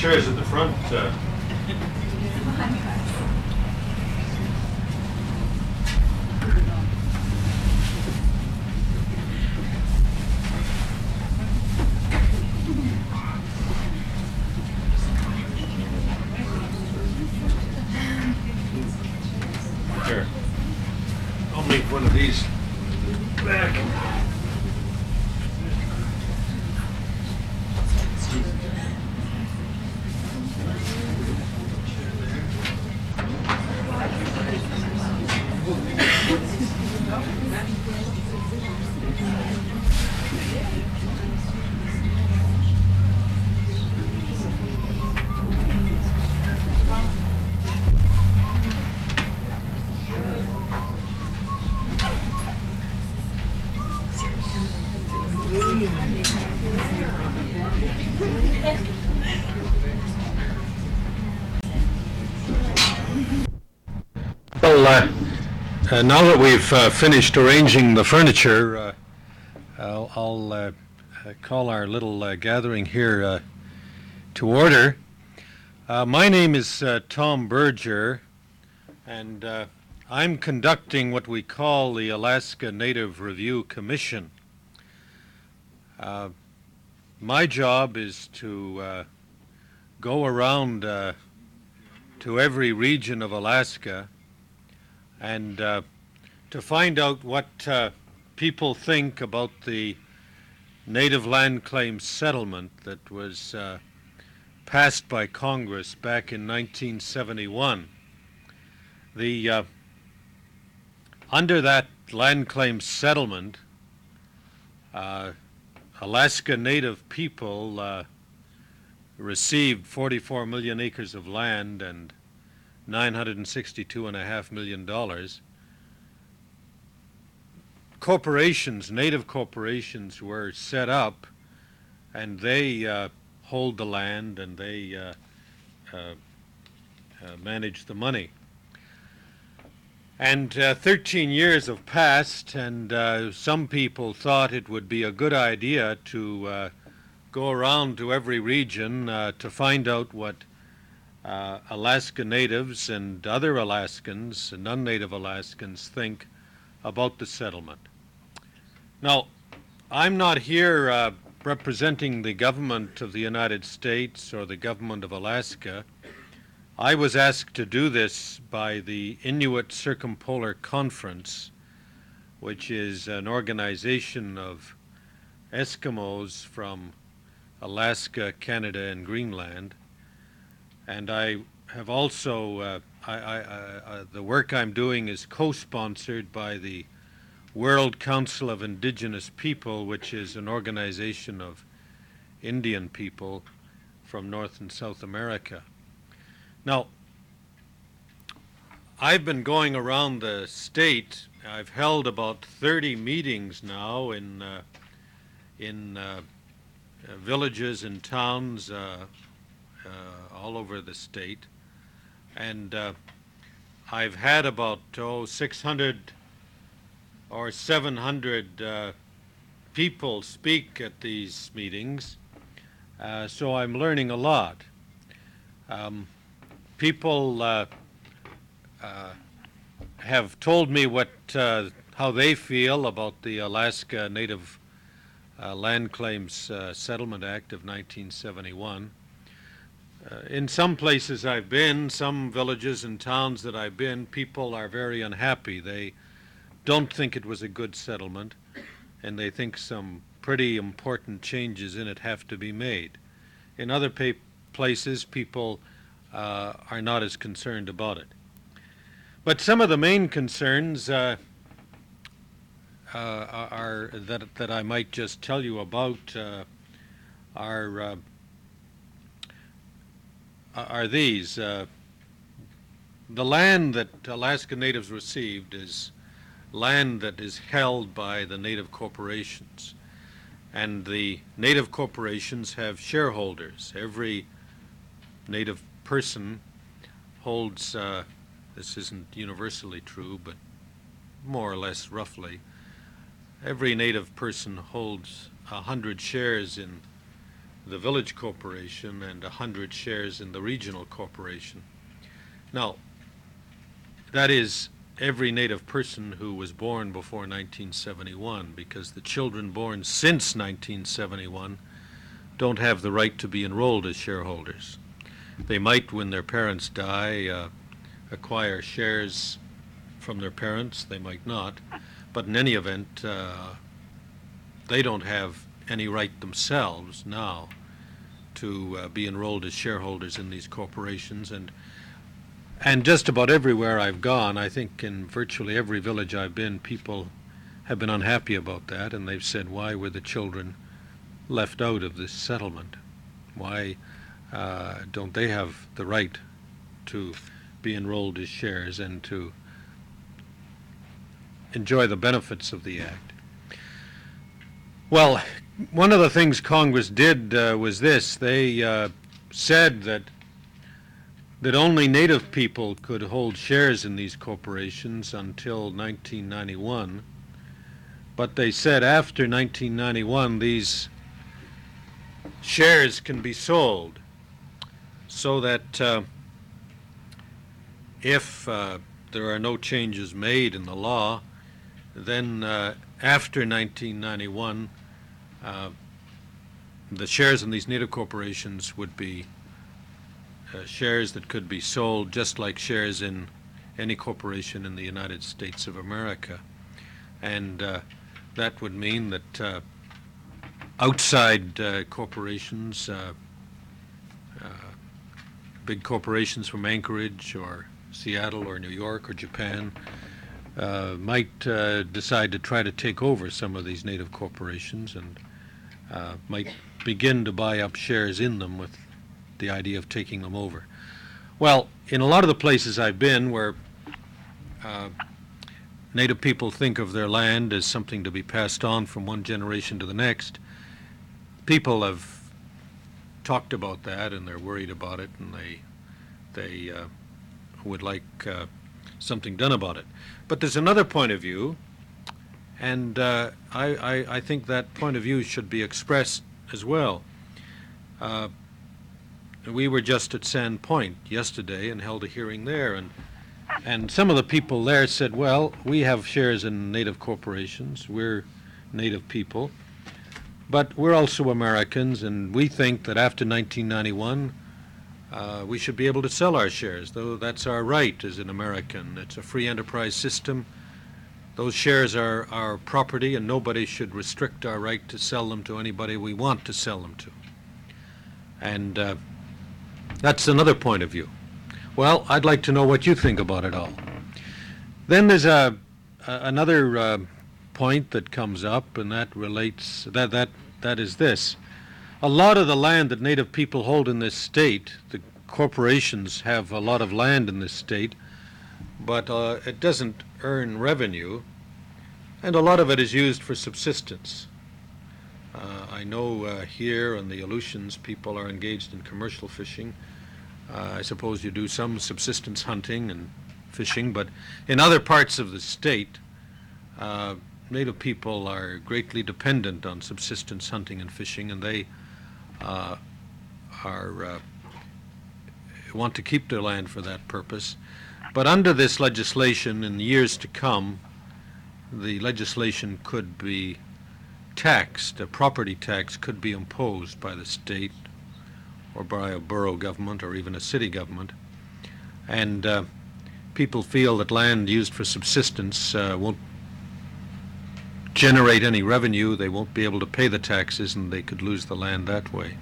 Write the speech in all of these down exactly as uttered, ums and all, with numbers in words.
chairs at the front. Uh, Here. I'll make one of these back. Well, uh, uh, now that we've uh, finished arranging the furniture, uh, I'll, I'll uh, call our little uh, gathering here uh, to order. Uh, my name is uh, Tom Berger, and uh, I'm conducting what we call the Alaska Native Review Commission. Uh, my job is to uh, go around uh, to every region of Alaska and uh, to find out what uh, people think about the Native Land Claims Settlement that was uh, passed by Congress back in nineteen seventy-one. The, uh, under that land claims settlement, uh, Alaska Native people uh, received forty-four million acres of land and nine hundred sixty-two point five million dollars. Corporations, native corporations, were set up, and they uh, hold the land and they uh, uh, uh, manage the money. And uh, thirteen years have passed, and uh, some people thought it would be a good idea to uh, go around to every region uh, to find out what Uh, Alaska natives and other Alaskans, non-native Alaskans, think about the settlement. Now, I'm not here uh, representing the government of the United States or the government of Alaska. I was asked to do this by the Inuit Circumpolar Conference, which is an organization of Eskimos from Alaska, Canada, and Greenland. And I have also, uh, I, I, I, the work I'm doing is co-sponsored by the World Council of Indigenous People, which is an organization of Indian people from North and South America. Now, I've been going around the state. I've held about thirty meetings now in, uh, in uh, uh, villages and towns uh, Uh, all over the state, and uh, I've had about oh six hundred or seven hundred uh, people speak at these meetings, uh, so I'm learning a lot. Um, people uh, uh, have told me what uh, how they feel about the Alaska Native uh, Land Claims uh, Settlement Act of nineteen seventy-one. Uh, in some places I've been, some villages and towns that I've been, people are very unhappy. They don't think it was a good settlement, and they think some pretty important changes in it have to be made. In other pa- places, people uh, are not as concerned about it. But some of the main concerns uh, uh, are that that I might just tell you about uh, are. Uh, are these. Uh, the land that Alaska Natives received is land that is held by the Native corporations. And the Native corporations have shareholders. Every Native person holds, uh, this isn't universally true, but more or less roughly, every Native person holds a hundred shares in the village corporation and one hundred shares in the regional corporation. Now, that is every native person who was born before nineteen seventy-one, because the children born since nineteen seventy-one don't have the right to be enrolled as shareholders. They might, when their parents die, uh, acquire shares from their parents. They might not. But in any event, uh, they don't have any right themselves now to uh, be enrolled as shareholders in these corporations. And and just about everywhere I've gone, I think in virtually every village I've been, people have been unhappy about that, and they've said, why were the children left out of this settlement? Why uh, don't they have the right to be enrolled as shares and to enjoy the benefits of the act? Well, one of the things Congress did uh, was this. They uh, said that that only Native people could hold shares in these corporations until nineteen ninety-one, but they said after nineteen ninety-one these shares can be sold, so that uh, if uh, there are no changes made in the law, then uh, after nineteen ninety-one, uh, the shares in these Native corporations would be uh, shares that could be sold just like shares in any corporation in the United States of America. And uh, that would mean that uh, outside uh, corporations, uh, uh, big corporations from Anchorage or Seattle or New York or Japan, uh, might uh, decide to try to take over some of these Native corporations and uh, might begin to buy up shares in them with the idea of taking them over. Well, in a lot of the places I've been where uh, Native people think of their land as something to be passed on from one generation to the next, people have talked about that and they're worried about it, and they they uh, would like uh, something done about it. But there's another point of view, and uh, I, I, I think that point of view should be expressed as well. Uh, we were just at Sand Point yesterday and held a hearing there, and and some of the people there said, well, we have shares in Native corporations, we're Native people, but we're also Americans, and we think that after nineteen ninety-one, uh, we should be able to sell our shares, though that's our right as an American. It's a free enterprise system. Those shares are our property, and nobody should restrict our right to sell them to anybody we want to sell them to. And uh, that's another point of view. Well, I'd like to know what you think about it all. Then there's a, a another uh, point that comes up, and that relates, that, that, that is this. A lot of the land that Native people hold in this state, the corporations have a lot of land in this state, but uh, it doesn't earn revenue, and a lot of it is used for subsistence. Uh, I know uh, here on the Aleutians, people are engaged in commercial fishing. Uh, I suppose you do some subsistence hunting and fishing, but in other parts of the state, uh, Native people are greatly dependent on subsistence hunting and fishing, and they uh, are uh, want to keep their land for that purpose. But under this legislation, in the years to come, the legislation could be taxed, a property tax could be imposed by the state or by a borough government or even a city government. And uh, people feel that land used for subsistence uh, won't generate any revenue, they won't be able to pay the taxes, and they could lose the land that way.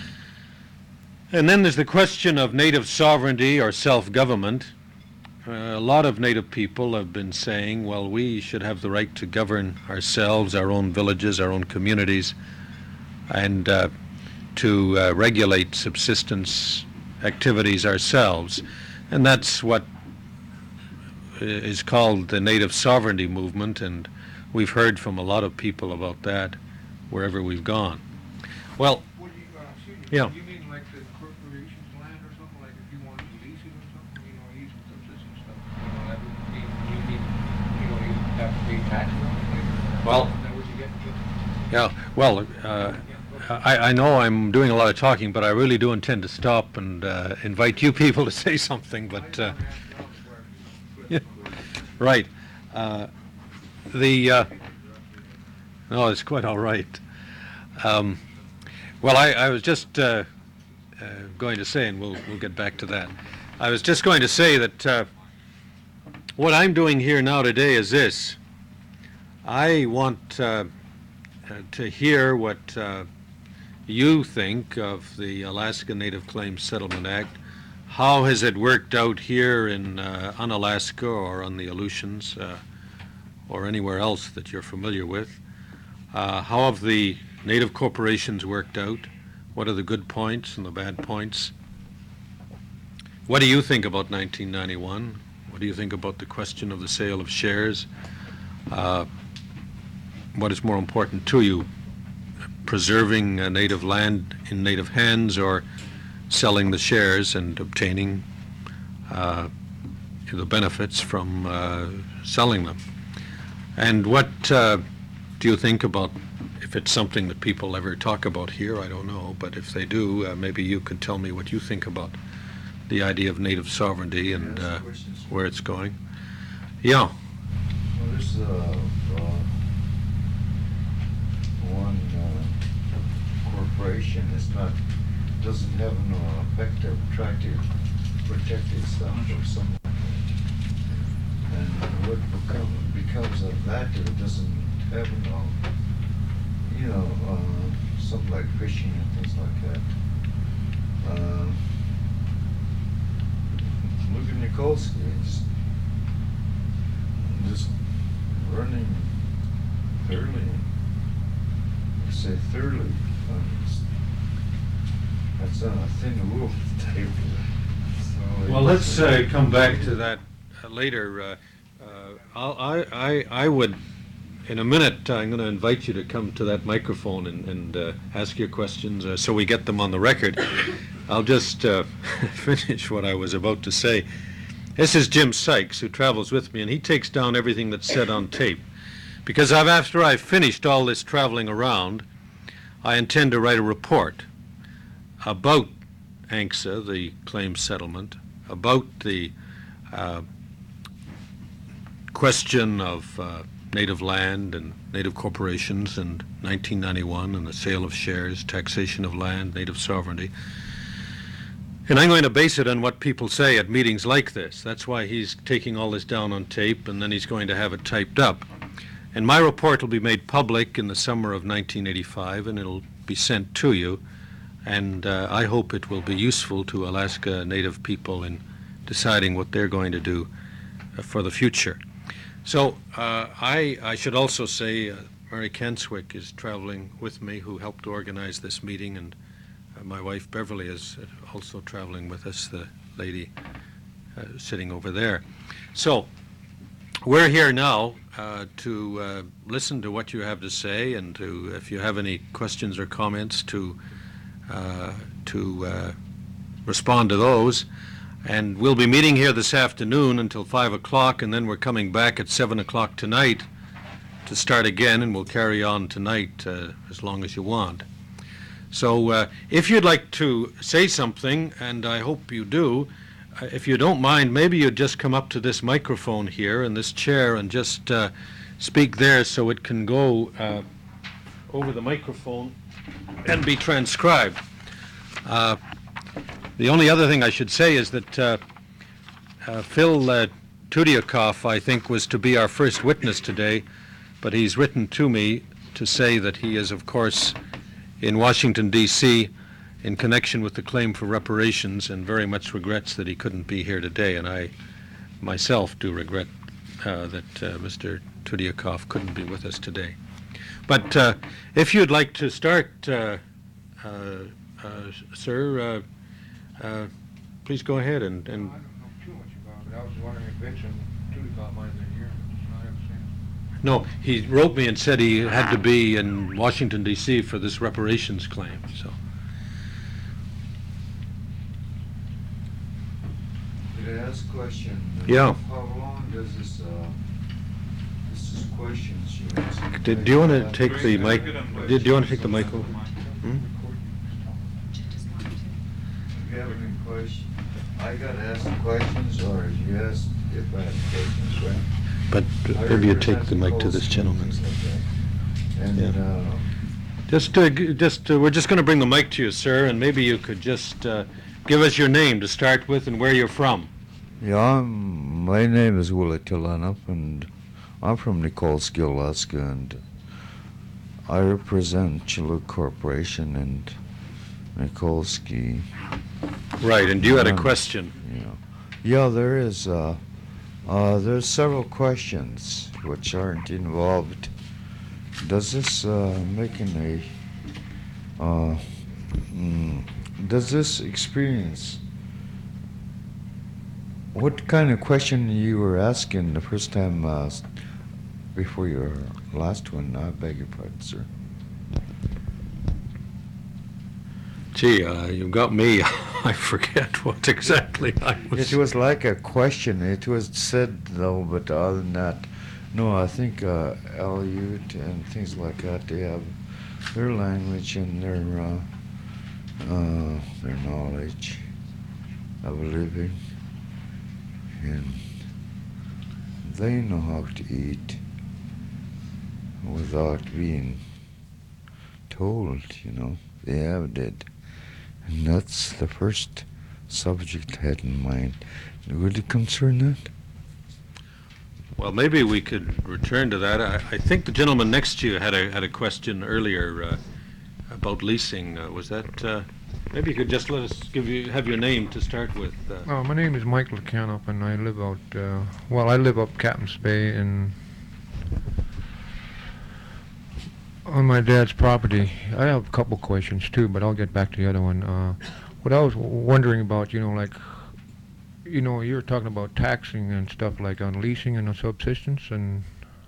And then there's the question of native sovereignty or self-government. Uh, a lot of Native people have been saying, well, we should have the right to govern ourselves, our own villages, our own communities, and uh, to uh, regulate subsistence activities ourselves. And that's what is called the Native Sovereignty Movement, and we've heard from a lot of people about that wherever we've gone. Well, Would you, uh, excuse me, yeah. you mean like the corporation's land or something, like if you wanted to lease it or something, you know, use subsistence stuff, you know, that would be, you need, you know, you have to pay taxes on it later? Well, Is that what you get? Yeah, well, uh, I, I know I'm doing a lot of talking, but I really do intend to stop and uh, invite you people to say something, but, uh, yeah, right. Uh, the, uh, no, it's quite all right. Um, well, I, I was just uh, uh, going to say, and we'll, we'll get back to that. I was just going to say that uh, what I'm doing here now today is this. I want uh, uh, to hear what uh, you think of the Alaska Native Claims Settlement Act. How has it worked out here in uh, on Alaska or on the Aleutians uh, or anywhere else that you're familiar with? Uh, how have the Native corporations worked out? What are the good points and the bad points? What do you think about nineteen ninety-one? What do you think about the question of the sale of shares? Uh, what is more important to you, preserving uh, native land in native hands or selling the shares and obtaining uh, the benefits from uh, selling them? And what uh, do you think about, if it's something that people ever talk about here, I don't know, but if they do, uh, maybe you could tell me what you think about the idea of native sovereignty and uh, where it's going. Yeah. Well, there's uh, uh, one uh, corporation that's not, doesn't have no effective, attractive, protected stuff or something like that. And what become, becomes of that if it doesn't have no, you know, uh, something like fishing and things like that. Uh, look at Nikolsky, just, just running thoroughly. You say thoroughly. Um, that's on a thin wolf type. So Well, let's uh, come back to that uh, later. Uh, uh, I'll, I, I, I would, in a minute, uh, I'm going to invite you to come to that microphone and, and uh, ask your questions uh, so we get them on the record. I'll just uh, finish what I was about to say. This is Jim Sykes, who travels with me, and he takes down everything that's said on tape. Because I've, after I've finished all this traveling around, I intend to write a report about A N C S A, the claims settlement, about the uh, question of uh, native land and native corporations and nineteen ninety-one and the sale of shares, taxation of land, native sovereignty. And I'm going to base it on what people say at meetings like this. That's why he's taking all this down on tape, and then he's going to have it typed up. And my report will be made public in the summer of nineteen eighty-five, and it'll be sent to you. And uh, I hope it will be useful to Alaska Native people in deciding what they're going to do uh, for the future. So uh, I, I should also say uh, Mary Kenswick is traveling with me, who helped organize this meeting, and uh, my wife Beverly is also traveling with us, the lady uh, sitting over there. So we're here now uh, to uh, listen to what you have to say, and to, if you have any questions or comments, to uh, to uh, respond to those. And we'll be meeting here this afternoon until five o'clock, and then we're coming back at seven o'clock tonight to start again, and we'll carry on tonight uh, as long as you want. So uh, if you'd like to say something, and I hope you do, uh, if you don't mind, maybe you'd just come up to this microphone here and this chair and just uh, speak there so it can go uh, over the microphone and be transcribed. Uh, the only other thing I should say is that uh, uh, Phil uh, Tudiakoff, I think, was to be our first witness today, but he's written to me to say that he is, of course, in Washington, D C in connection with the claim for reparations, and very much regrets that he couldn't be here today. And I myself do regret uh, that uh, Mister Tudiakoff couldn't be with us today. But uh, if you'd like to start, uh, uh, uh, sir, uh, uh, please go ahead and... and I don't know too much about it. I was wondering if Vince and Tudiakoff might have been here, but I haven't seen him. No, he wrote me and said he had to be in Washington, D C for this reparations claim, so... Could I ask a question? Yeah. How long does this, uh, this is questions you answer? Did, do you want to take the mic? Did, do you want to take the mic over? If you have any questions, I gotta ask the questions, or you ask if I have questions, right? But I maybe you represent take the mic to this Nikolsky, gentleman. things like that. And, Yeah. uh, Just, uh, g- just, uh, we're just going to bring the mic to you, sir, and maybe you could just uh, give us your name to start with and where you're from. yeah, I'm, my name is Willie Tilanov, and I'm from Nikolsky, Alaska, and I represent Chiluk Corporation and Nikolsky. Right, and you had a Um, question. Yeah, yeah, there is. Uh, uh, there's several questions which aren't involved. Does this uh, making a? Uh, mm, does this experience? What kind of question you were asking the first time uh, s- before your last one? I beg your pardon, sir. Gee, uh, you got me. I forget what exactly I was. It was like a question. It was said though, but other than that, no. I think uh, Aleut and things like that, they have their language and their uh, uh, their knowledge of living, and they know how to eat without being told. You know, they have it, and that's the first subject I had in mind. Would it concern that? Well, maybe we could return to that. I, I think the gentleman next to you had a had a question earlier uh, about leasing. Uh, was that? Uh, maybe you could just let us give you have your name to start with. Uh, Oh, my name is Michael Canup, and I live out, uh, well, I live up Captain's Bay and on my dad's property. I have a couple questions too, but I'll get back to the other one. Uh, what I was w- wondering about, you know, like, you know, you were talking about taxing and stuff like on leasing and on subsistence, and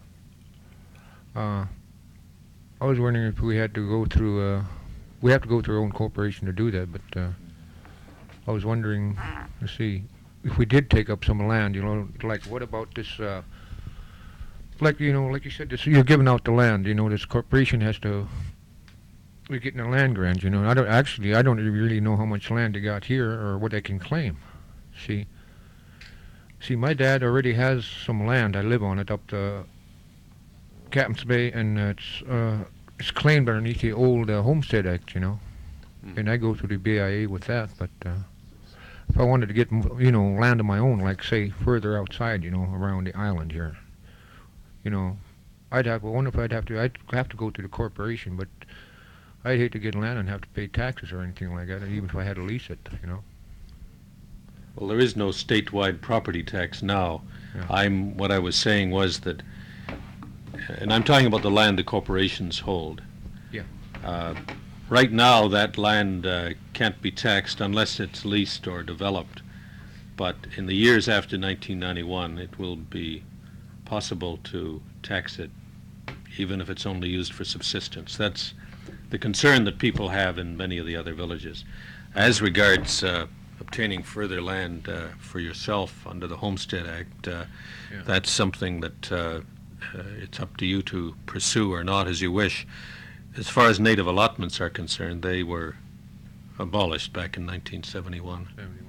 uh, I was wondering if we had to go through, uh, we have to go through our own corporation to do that, but uh, I was wondering, let's see, if we did take up some land, you know, like what about this, uh, like, you know, like you said, this, you're giving out the land, you know, this corporation has to, we're getting a land grant, you know, I don't, actually, I don't really know how much land they got here or what they can claim, see. See, my dad already has some land, I live on it up to Captain's Bay, and uh, it's, uh, it's claimed underneath the old uh, Homestead Act, you know, Mm. and I go through the B I A with that, but, uh, if I wanted to get, m- you know, land of my own, like say further outside, you know, around the island here, you know, I'd have. I wonder if I'd have to. I'd have to go to the corporation, but I'd hate to get land and have to pay taxes or anything like that, even if I had to lease it, you know. well, there is no statewide property tax now. Yeah. I'm what I was saying was that, and I'm talking about the land the corporations hold. Yeah. Uh, right now, that land uh, can't be taxed unless it's leased or developed. But in the years after nineteen ninety-one, it will be possible to tax it, even if it's only used for subsistence. That's the concern that people have in many of the other villages. As regards uh, obtaining further land uh, for yourself under the Homestead Act, uh, Yeah. that's something that uh, uh, it's up to you to pursue or not as you wish. As far as native allotments are concerned, they were abolished back in nineteen seventy-one. seventy-one.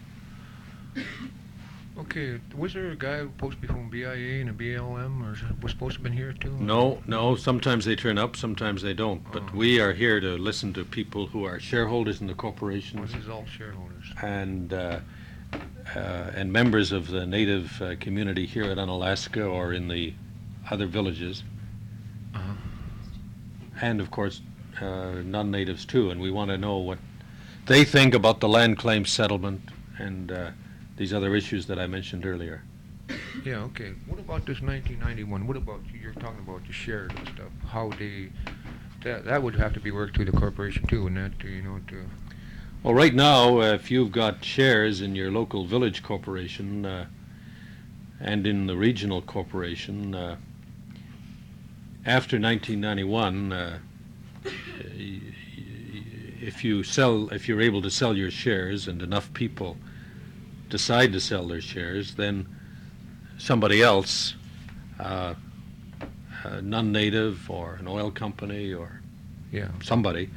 Okay, was there a guy who supposed to be from B I A and a B L M, or was supposed to have been here too? No, no, sometimes they turn up, sometimes they don't. But Oh. we are here to listen to people who are shareholders in the Well, corporations this is all shareholders. and uh, uh, and members of the native uh, community here at Unalaska or in the other villages, Uh-huh. and of course uh, non-natives too. And we want to know what they think about the land claim settlement and uh, these other issues that I mentioned earlier. Yeah, okay. What about this nineteen ninety-one? What about, you're talking about the shares and stuff, how they, that, that would have to be worked through the corporation too, and that, you know, to, Well, right now, uh, if you've got shares in your local village corporation uh, and in the regional corporation, uh, after nineteen ninety-one, uh, y- y- if you sell, if you're able to sell your shares and enough people decide to sell their shares, then somebody else, uh, a non-native or an oil company or yeah. somebody,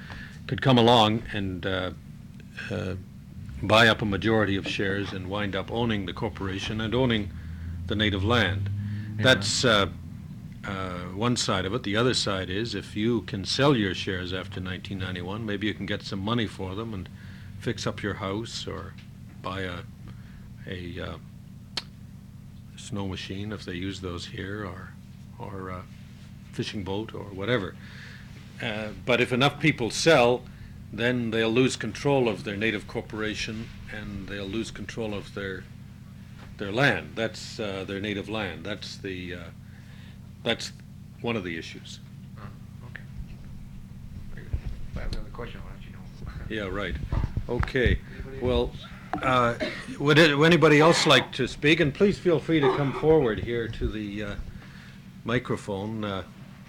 could come along and uh, uh, buy up a majority of shares and wind up owning the corporation and owning the native land. Yeah. That's uh, uh, one side of it. The other side is if you can sell your shares after nineteen ninety-one, maybe you can get some money for them and fix up your house or buy a, a uh, snow machine if they use those here, or, or a fishing boat or whatever. Uh, but if enough people sell, then they'll lose control of their native corporation and they'll lose control of their their land. That's uh, their native land. That's the uh, that's one of the issues. Uh, okay. Very good. If I have another question, I'll let you know. Yeah, right. Okay. Well, uh, would, it, would anybody else like to speak? And please feel free to come forward here to the uh, microphone. Uh,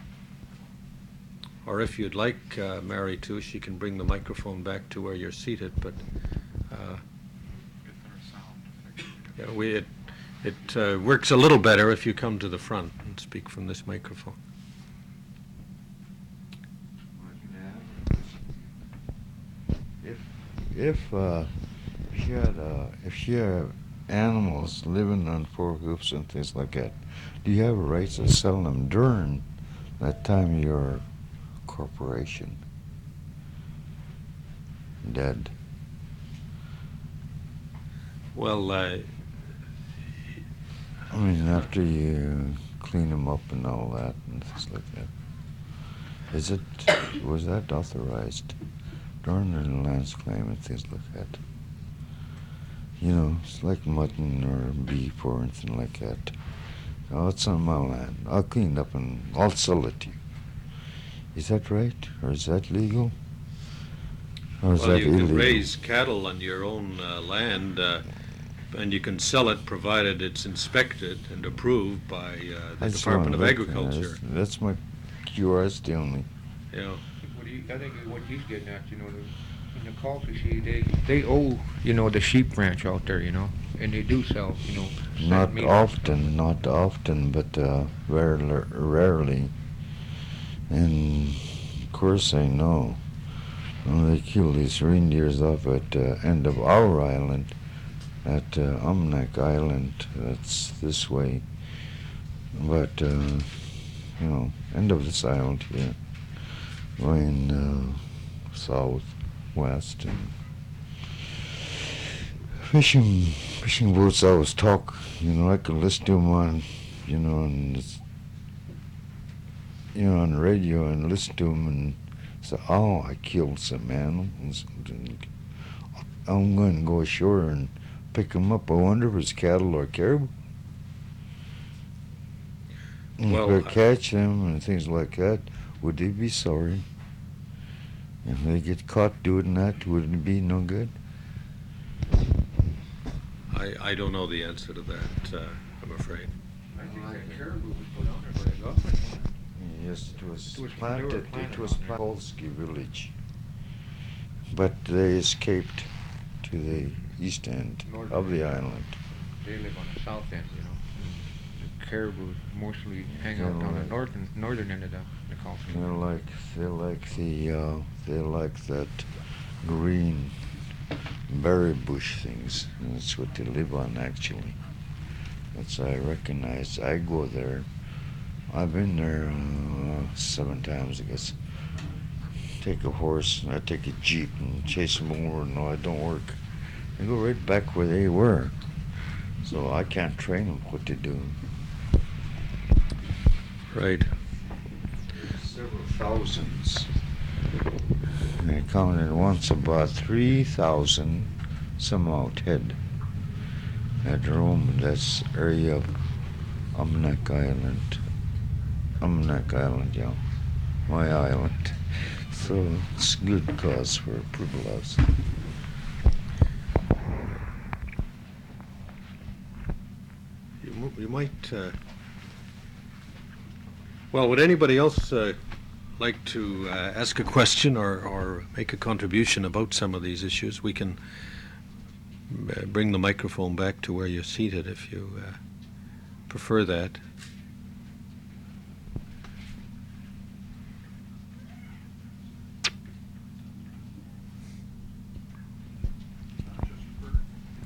or if you'd like, uh, Mary, too, she can bring the microphone back to where you're seated. But uh, yeah, we, it, it uh, works a little better if you come to the front and speak from this microphone. If if uh, if you had uh, if you have animals living on four hoofs and things like that, do you have a right to sell them during that time your corporation dead? Well, uh, I mean, after you clean them up and all that and things like that. Is it, was that authorized during the land claim and things like that? You know, it's like mutton or beef or anything like that. Oh, it's on my land. I'll clean it up and I'll sell it to you. Is that right? Or is that legal? Or is well, that you illegal? can raise cattle on your own uh, land, uh, and you can sell it provided it's inspected and approved by uh, the That's Department of what I'm looking at. Agriculture. That's, that's my curiosity only. You know, What he, I think what he's getting at, you know, the, in the calls we see, they they owe, you know, the sheep ranch out there, you know, and they do sell, you know, sent Not meat. often, not often, but uh, rarely, rarely. And of course I know. Well, they kill these reindeers off at the uh, end of our island, at uh, Umnak Island. That's this way. But, uh, you know, end of this island here, going uh, south, west, and fishing, fishing boats always talk. You know, I could listen to them on, you know, and it's, you know, on the radio and listen to them and say, oh, I killed some animals. I'm going to go ashore and pick them up. I wonder if it's cattle or caribou. And Well, if I I- catch them and things like that, would they be sorry? If they get caught doing that, would it be no good? I, I don't know the answer to that, uh, I'm afraid. I think that caribou was put on there by the government. Yes, it was, It was- they were planted. planted It was on there. Polsky village, but they escaped to the east end North of the end. island. They live on the south end, you know. And the caribou mostly hang out Yeah, on the right. northern northern end of the, the Gulf. They're like they're like the uh, they're like that green berry bush things. And that's what they live on actually. That's I recognize. I go there. I've been there uh, seven times, I guess. Take a horse, and I take a jeep and chase them over. No, it don't work. They go right back where they were. So I can't train them what to do. Right. Several thousands. I counted once about three thousand some out head that roam this area of Umnak Island. Umnak Island, yeah. My island. So it's good cause for privilege. You, mo- you might, uh, well, would anybody else uh, like to uh, ask a question or, or make a contribution about some of these issues? We can uh, bring the microphone back to where you're seated if you uh, prefer that.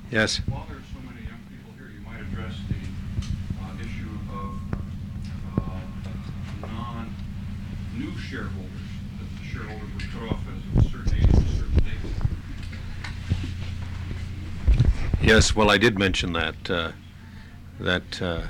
Yes. While there's so many young people here, you might address the uh, issue of uh, non-new shareholders, that the shareholders were cut off as of a certain age, at a certain date. Yes, well, I did mention that, uh, that, uh,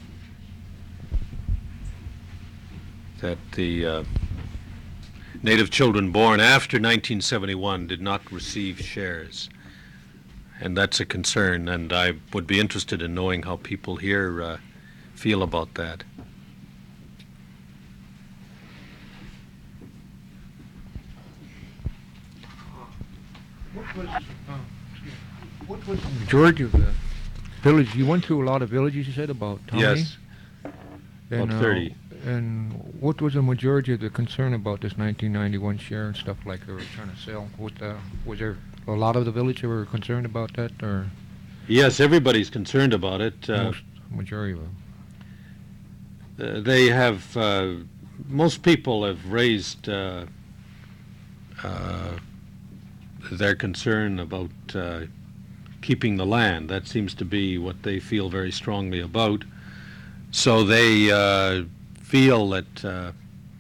that the uh, native children born after nineteen seventy-one did not receive shares. And that's a concern, and I would be interested in knowing how people here uh, feel about that. What was, uh, what was the majority of the village? You went through a lot of villages, you said, about how many? Yes, And, about uh, thirty. And what was the majority of the concern about this nineteen ninety-one share and stuff like they were trying to sell? What, uh, was there a lot of the village that were concerned about that, or Yes, everybody's concerned about it. Uh, most majority of them? Uh, they have, uh, most people have raised uh, uh, their concern about uh, keeping the land. That seems to be what they feel very strongly about. So they uh, feel that uh,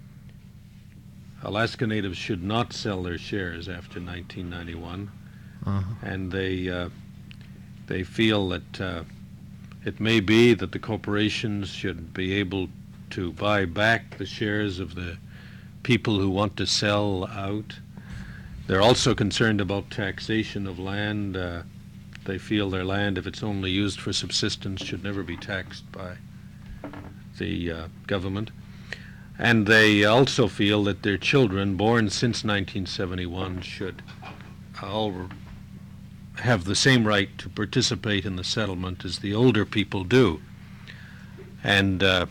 Alaska Natives should not sell their shares after nineteen ninety-one, Uh-huh. and they uh, they feel that uh, it may be that the corporations should be able to buy back the shares of the people who want to sell out. They're also concerned about taxation of land. Uh, they feel their land, if it's only used for subsistence, should never be taxed by the uh, government. And they also feel that their children born since nineteen seventy-one should all have the same right to participate in the settlement as the older people do. And uh,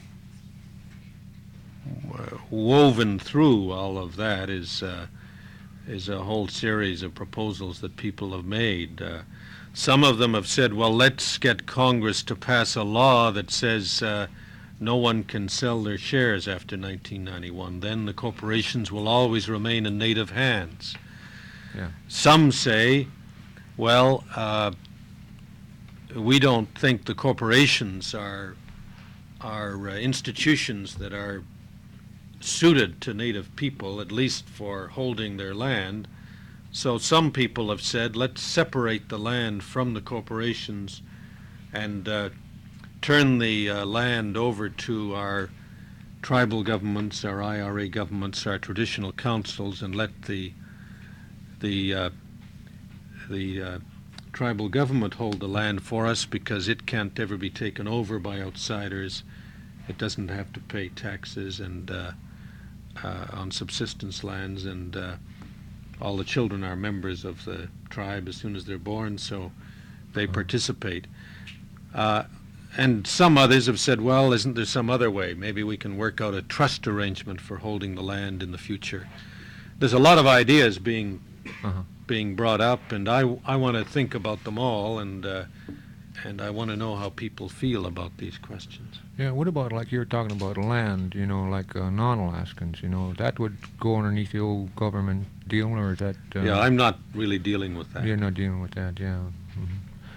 woven through all of that is uh, is a whole series of proposals that people have made. Uh, some of them have said, well, let's get Congress to pass a law that says uh, no one can sell their shares after nineteen ninety-one. Then the corporations will always remain in native hands. Yeah. Some say, well, uh, we don't think the corporations are are uh, institutions that are suited to native people, at least for holding their land. So some people have said, let's separate the land from the corporations and uh, turn the uh, land over to our tribal governments, our I R A governments, our traditional councils, and let the the uh, the uh, tribal government hold the land for us, because it can't ever be taken over by outsiders. It doesn't have to pay taxes and uh, uh, on subsistence lands, and uh, all the children are members of the tribe as soon as they're born, so they participate. Uh, and some others have said, well, isn't there some other way? Maybe we can work out a trust arrangement for holding the land in the future. There's a lot of ideas being Uh-huh. being brought up, and I, I want to think about them all, and uh, and I want to know how people feel about these questions. Yeah, what about, like, you're talking about land, you know, like uh, non-Alaskans, you know, that would go underneath the old government deal, or is that... Uh, Yeah, I'm not really dealing with that. You're not dealing with that, yeah. Mhm.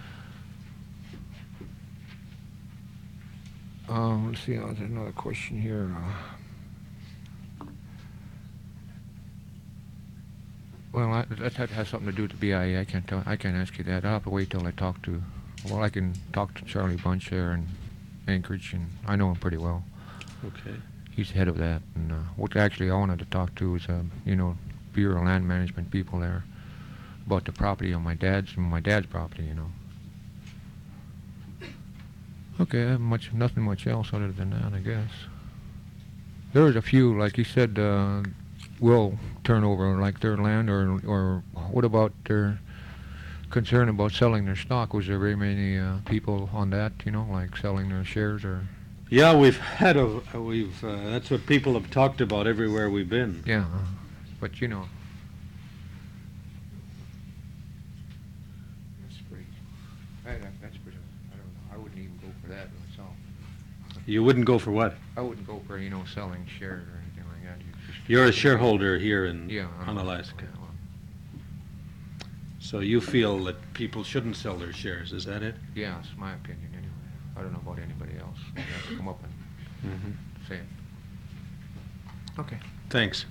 Um, let's see, uh, there's another question here. Uh, well, I, that, that has something to do with the B I A. I can't tell, I can't ask you that. I'll have to wait till I talk to, well, I can talk to Charlie Bunch there in Anchorage, and I know him pretty well. Okay. He's head of that, and uh, what actually I wanted to talk to is, uh, you know, Bureau of Land Management people there about the property on my dad's, my dad's property, you know. Okay, I have much, nothing much else other than that, I guess. There was a few, like you said, uh, will turn over like their land, or or what about their concern about selling their stock? Was there very many uh, people on that, you know, like selling their shares, or? Yeah, we've had a, we've, uh, that's what people have talked about everywhere we've been. Yeah, uh, but you know. That's pretty, I, that's pretty, I don't know, I wouldn't even go for that myself. You wouldn't go for what? I wouldn't go for, you know, selling shares or anything like that. You just- You're a shareholder here in Yeah. uh, on Alaska. well, So you feel that people shouldn't sell their shares, is that it? Yeah, it's my opinion anyway. I don't know about anybody else. You have to come up and Mm-hmm. say it. Okay. Thanks.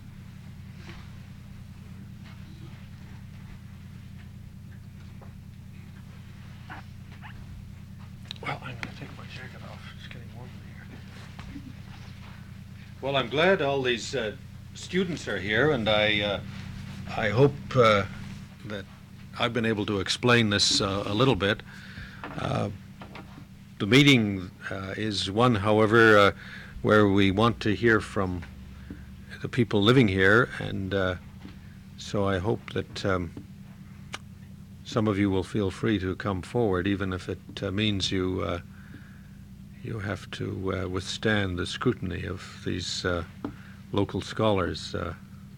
Well, I'm going to take my jacket off. It's getting warm in here. Well, I'm glad all these uh, students are here, and I, uh, I hope uh, that I've been able to explain this uh, a little bit. Uh, the meeting uh, is one, however, uh, where we want to hear from the people living here, and uh, so I hope that um, some of you will feel free to come forward, even if it uh, means you uh, you have to uh, withstand the scrutiny of these uh, local scholars. Uh,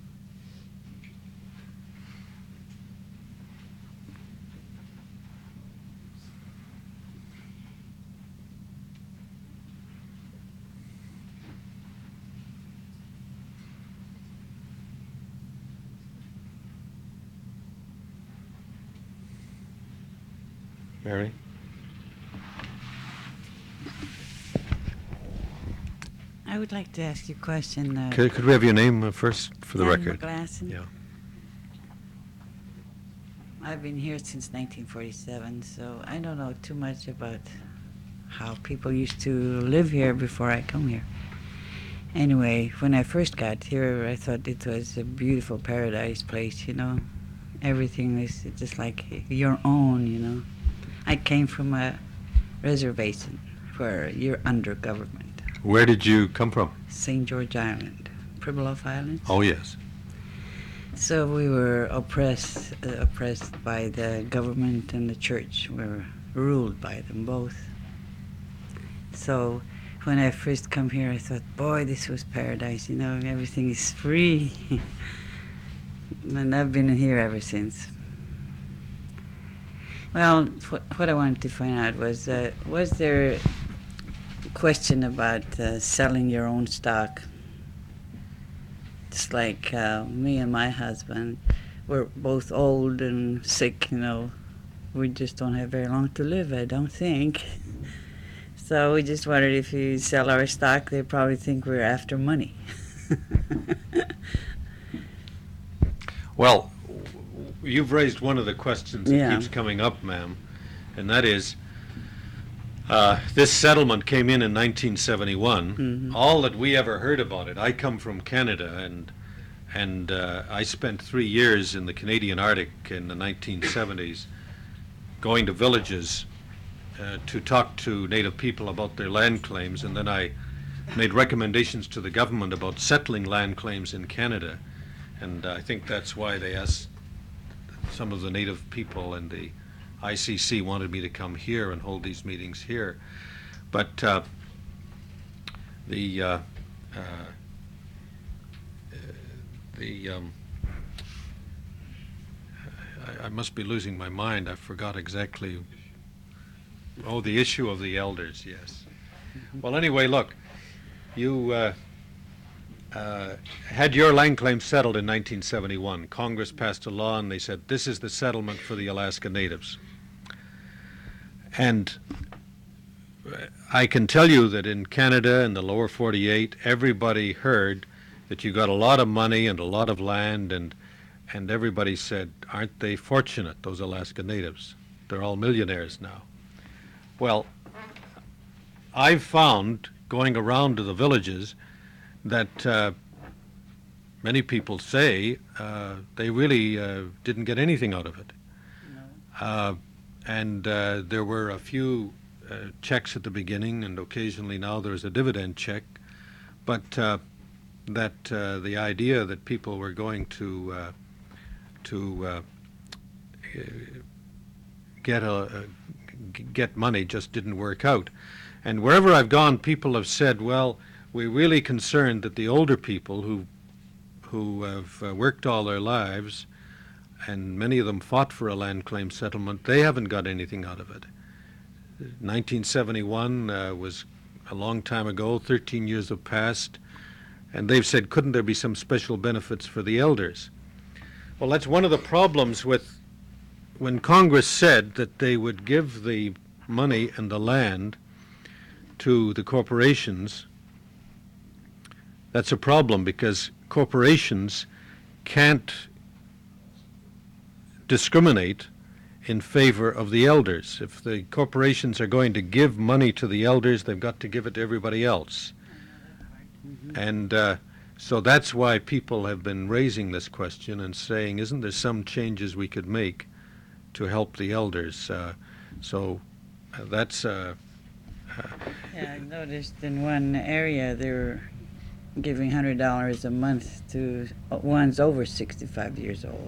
Mary? I would like to ask you a question. Uh, Could, could we have your name uh, first for the Ann record? McGlasson. Yeah. I've been here since nineteen forty-seven, so I don't know too much about how people used to live here before I come here. Anyway, when I first got here, I thought it was a beautiful paradise place, you know. Everything is just like your own, you know. I came from a reservation where you're under government. Where did you come from? Saint George Island, Pribilof Island. Oh, yes. So we were oppressed, uh, oppressed by the government and the church. We were ruled by them both. So when I first come here, I thought, boy, this was paradise. You know, everything is free. And I've been here ever since. Well, what, what I wanted to find out was, uh, was there a question about uh, selling your own stock? Just like uh, me and my husband, we're both old and sick, you know. We just don't have very long to live, I don't think. So we just wondered if we sell our stock, they probably think we're after money. Well, you've raised one of the questions that Yeah. keeps coming up, ma'am, and that is, uh, this settlement came in in nineteen seventy-one. Mhm. All that we ever heard about it, I come from Canada, and and uh, I spent three years in the Canadian Arctic in the nineteen seventies, going to villages uh, to talk to Native people about their land claims, and then I made recommendations to the government about settling land claims in Canada. And I think that's why they asked some of the Native people, and the I C C wanted me to come here and hold these meetings here. But uh, the uh, uh, the um, I, I must be losing my mind. I forgot exactly. Oh, the issue of the elders. Yes. Well, anyway, look, you. Uh, Uh, had your land claim settled in nineteen seventy-one. Congress passed a law and they said, this is the settlement for the Alaska Natives. And I can tell you that in Canada, in the lower forty-eight, everybody heard that you got a lot of money and a lot of land, and and everybody said, aren't they fortunate, those Alaska Natives? They're all millionaires now. Well, I've found, going around to the villages, that uh, many people say uh, they really uh, didn't get anything out of it. No. Uh, and uh, there were a few uh, checks at the beginning, and occasionally now there's a dividend check. But uh, that uh, the idea that people were going to uh, to uh, get a, a get money just didn't work out. And wherever I've gone, people have said, well, we're really concerned that the older people who who have uh, worked all their lives, and many of them fought for a land claim settlement, they haven't got anything out of it. nineteen seventy-one uh, was a long time ago, thirteen years have passed, and they've said, couldn't there be some special benefits for the elders? Well, that's one of the problems with when Congress said that they would give the money and the land to the corporations, that's a problem because corporations can't discriminate in favor of the elders. If the corporations are going to give money to the elders, they've got to give it to everybody else. And uh, so that's why people have been raising this question and saying, isn't there some changes we could make to help the elders? Uh, so uh, that's... Uh, uh, Yeah, I noticed in one area they were giving one hundred dollars a month to ones over sixty-five years old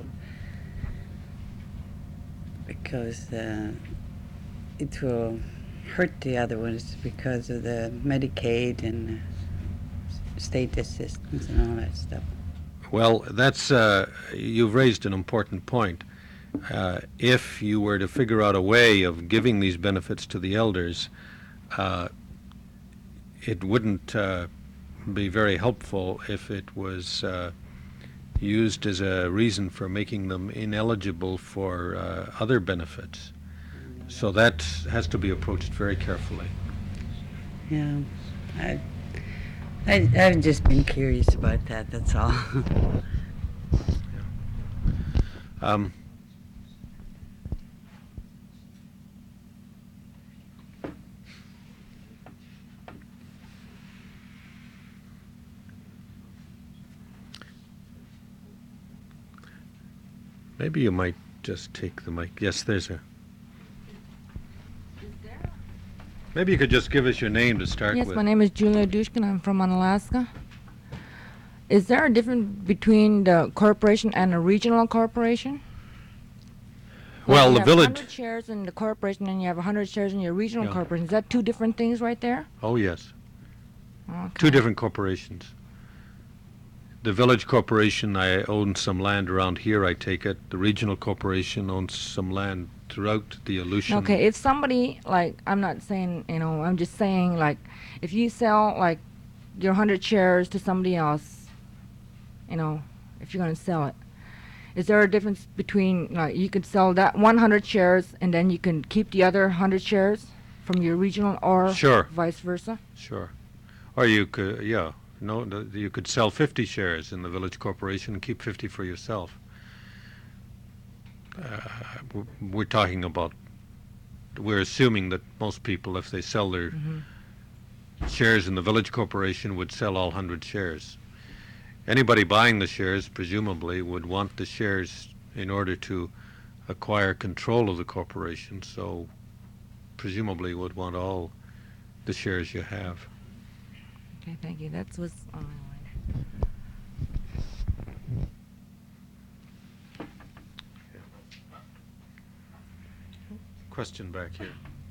because uh, it will hurt the other ones because of the Medicaid and uh, state assistance and all that stuff. Well, that's, uh, you've raised an important point. Uh, if you were to figure out a way of giving these benefits to the elders, uh, it wouldn't uh, be very helpful if it was uh, used as a reason for making them ineligible for uh, other benefits. So that has to be approached very carefully. Yeah, I, I, I've just been curious about that, that's all. Um, maybe you might just take the mic. Yes, there's a... Maybe you could just give us your name to start Yes, with. my name is Julia Dushkin. I'm from Unalaska. Is there a difference between the corporation and a regional corporation? Like Well, you the have village... one hundred shares in the corporation and you have one hundred shares in your regional Yeah. corporation. Is that two different things right there? Oh, yes. Okay. Two different corporations. The village corporation, I own some land around here, I take it. The regional corporation owns some land throughout the Aleutian. Okay, if somebody, like, I'm not saying, you know, I'm just saying, like, if you sell, like, your one hundred shares to somebody else, you know, if you're going to sell it, is there a difference between, like, you could sell that one hundred shares and then you can keep the other one hundred shares from your regional or Sure. vice versa? Sure. Or you could, yeah, no, no, you could sell fifty shares in the village corporation and keep fifty for yourself. Uh, w- we're talking about, we're assuming that most people, if they sell their Mhm. shares in the village corporation, would sell all one hundred shares. Anybody buying the shares presumably would want the shares in order to acquire control of the corporation, so presumably would want all the shares you have. Okay, thank you. That was on my mind. Question back here.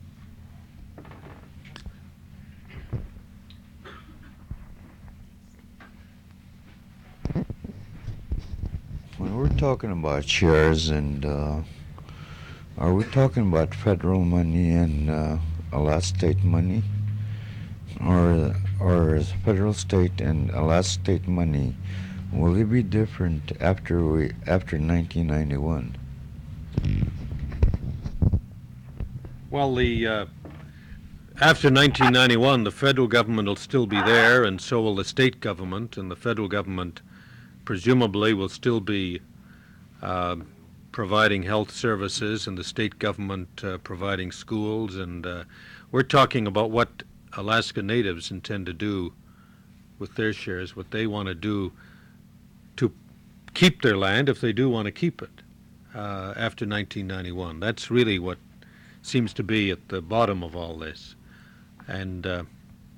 When we're talking about shares and, uh, are we talking about federal money and, uh, Alaska state money? Or, or is federal, state, and Alaska state money, will it be different after we, after nineteen ninety-one? Well, the, uh, after nineteen ninety-one, the federal government will still be there, and so will the state government, and the federal government presumably will still be uh, providing health services, and the state government uh, providing schools, and uh, we're talking about what Alaska Natives intend to do with their shares, what they want to do to keep their land, if they do want to keep it, uh, after nineteen ninety-one. That's really what seems to be at the bottom of all this. And uh,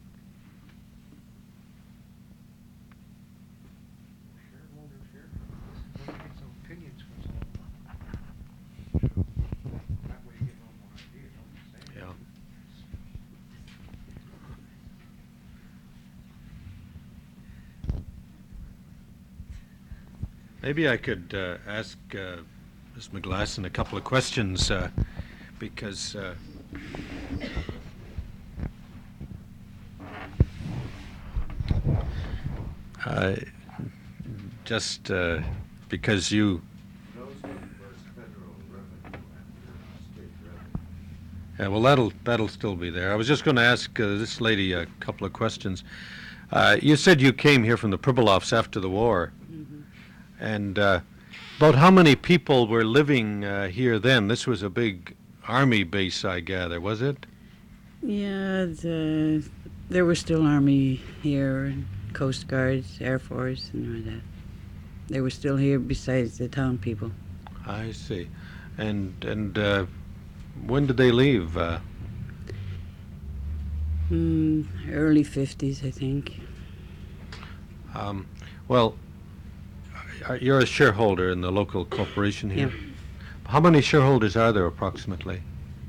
yeah. Maybe I could uh, ask uh, Miz McGlasson a couple of questions, uh, because uh, uh, just uh, because you Those numbers, federal revenue Yeah, well, that'll that'll still be there. I was just going to ask uh, this lady a couple of questions. Uh, you said you came here from the Pribilofs after the war, Mhm. and uh, about how many people were living uh, here then? This was a big army base, I gather, was it? Yeah, the, there was still Army here, and Coast Guards, Air Force, and all that. They were still here besides the town people. I see. And and uh, when did they leave? Uh, Mm, early fifties, I think. um, well, uh, you're a shareholder in the local corporation here. How many shareholders are there approximately?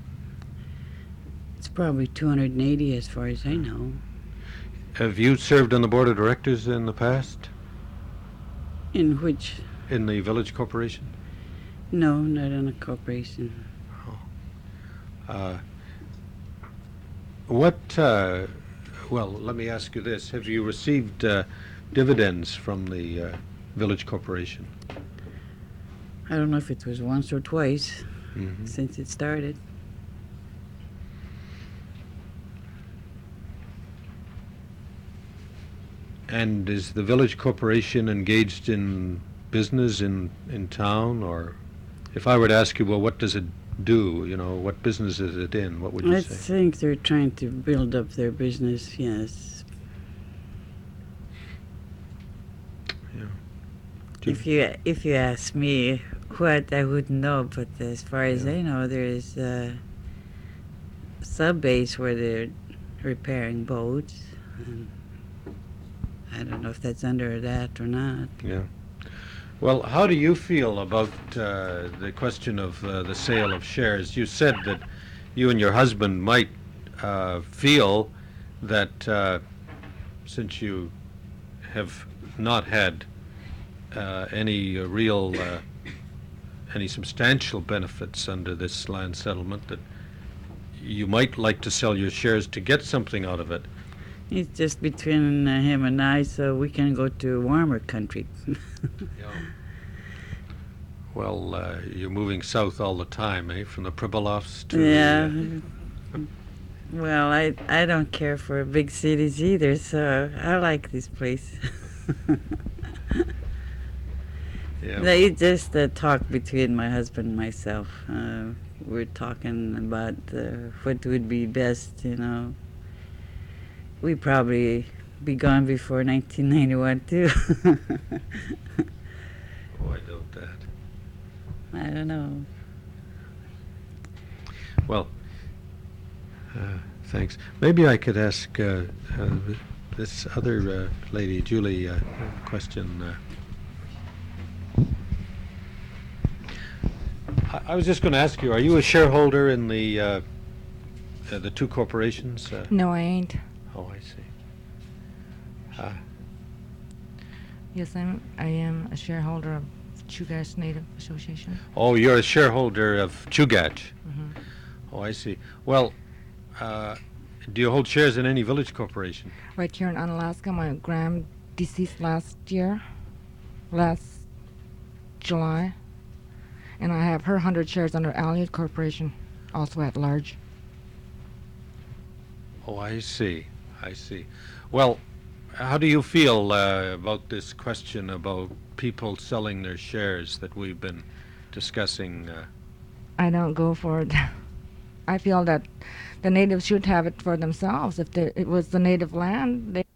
It's probably two hundred eighty as far as I know. Have you served on the board of directors in the past In which, in the village corporation? no, not on a corporation. Uh, what, uh, well, let me ask you this. Have you received uh, dividends from the uh, village corporation? I don't know if it was once or twice Mhm. since it started. And is the village corporation engaged in business in, in town? Or if I were to ask you, well, what does it do? You know, what business is it in? What would you I say? think they're trying to build up their business, yes. Do- If you if you ask me what, I wouldn't know, but as far as Yeah. I know, there's a sub base where they're repairing boats. And I don't know if that's under that or not. Yeah. Well, how do you feel about uh, the question of uh, the sale of shares? You said that you and your husband might uh, feel that uh, since you have not had uh, any uh, real, uh, any substantial benefits under this land settlement, that you might like to sell your shares to get something out of it. It's just between uh, him and I, so we can go to warmer country. Well, uh, you're moving south all the time, eh? From the Pribilofs to Yeah. the, uh, Well, I I don't care for big cities either, so I like this place. yeah. They just uh, talk between my husband and myself. Uh, we're talking about uh, what would be best, you know. We probably be gone before nineteen ninety-one too. Oh, I doubt that. I don't know. Well, uh, thanks. Maybe I could ask uh, uh, this other uh, lady, Julie, uh, a question. Uh, I, I was just going to ask you: are you a shareholder in the uh, uh, the two corporations? Uh, No, I ain't. oh, I see. Uh, Yes, I'm. I am a shareholder of Chugach Native Association. oh, you're a shareholder of Chugach. Mhm. Oh, I see. Well, uh, do you hold shares in any village corporation? Right here in Unalaska, my grand deceased last year, last July, and I have her hundred shares under Allied Corporation, also at large. Oh, I see. I see. Well, how do you feel uh, about this question about people selling their shares that we've been discussing? Uh, I don't go for it. I feel that the natives should have it for themselves. If they, it was the native land, they